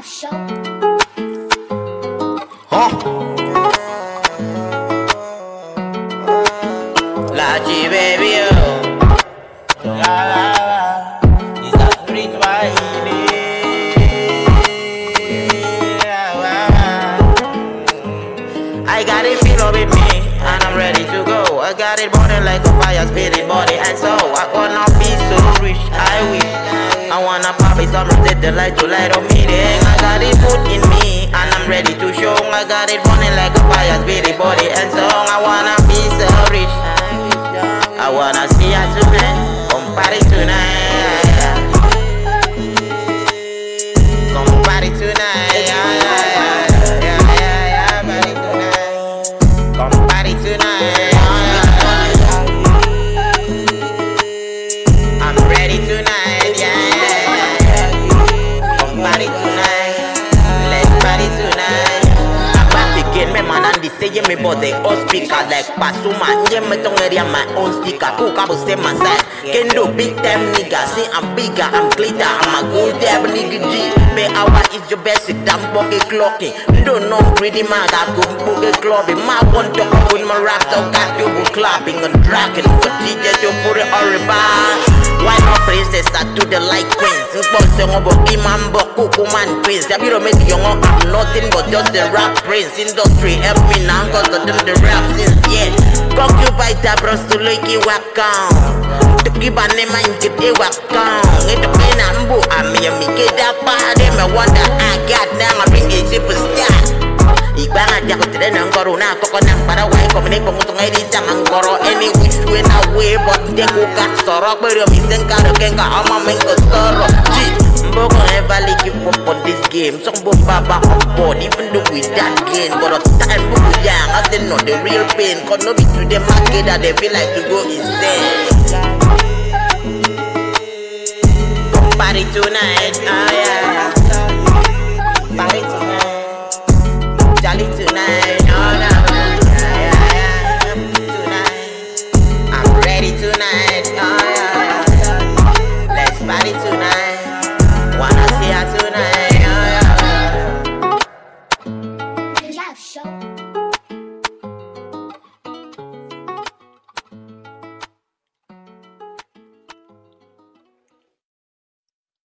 F show. La G baby, oh. La la la, it's a street vibe. I got it feel with me, and I'm ready to go. I got it burning like a fire, spitting body and soul. I wanna be so rich, I wish. I wanna pop it, some set the light to light up me. Then I got it put in me, and I'm ready to show. I got it burning like a fire, spitting body and soul. I wanna be so rich. I wanna see ya tonight, come party tonight. Come party tonight, party tonight. Come party tonight. I'm ready tonight, come party tonight. Let's party tonight. I'm back again, me man, and they say me body all speaker like Pasuma. Yeah, me tongue area my own sticker. Cook up say my side. Can do big time nigga. See I'm bigger, I'm glitter, I'm a gold tab nigga G. Pay hour is your best, sit down bucket clocking. Don't know pretty man, I go bucket clubbing. My one talk with my rap, so got you clapping and dragging for DJ to put it on rebound. Why not princess I do the like queens? Sing about Imam Boku man prince. Have you don't make young I'm nothing but just the rap prince. Industry help me now cause I do the rap since yet. Concubine bros to like you walk on. To keep a name and keep it walk on. It's a pain and boo. I mean me get that party. Me wonder I got now I bring a superstar. Ibang aja ko tida ng corona ko nang para way ko mini ko tong edi sang koro any which way na way but de ko ka sorok pero mi sen ka de ken ka ama men ko soro ji mbo ko never like you for this game song bo baba on board even though we that game but the time we young I still know the real pain cause no be to the market that they feel like to go insane. Come party tonight, yeah.